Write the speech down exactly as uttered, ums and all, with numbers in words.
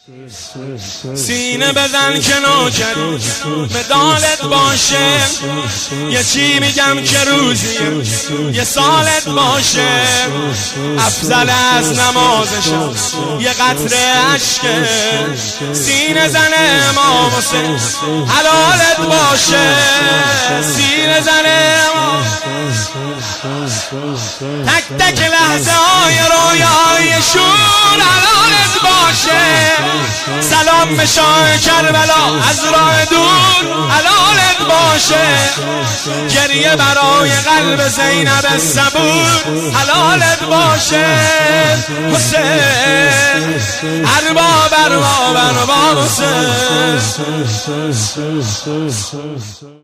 سینه بزن که نوکری مدالت باشه، یه چی میگم که روزی یه سالت باشه. افضل از نمازشم یه قطره عشقه، سینه زن امام حسین حلالت باشه. سینه زن امام، تک تک لحظه های رویای شور حلالت باشه. سلام به شاه کربلا از راه دور حلالت باشه. گریه برای قلب زینب صبور حلالت باشه. حسین ارباب ارباب ارباب حسین.